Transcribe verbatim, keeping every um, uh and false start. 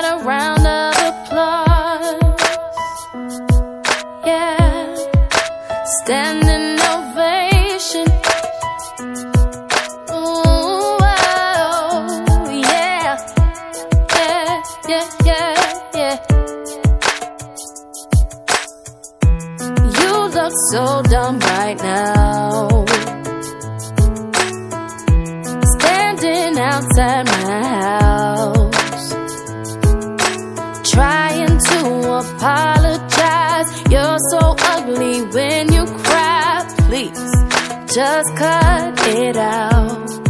got a round of applause. Yeah, standing ovation. Ooh, oh, yeah, yeah, yeah, yeah, yeah. You look so dumb right now, standing outside my house, trying to apologize. You're so ugly when you cry. Please, just cut it out.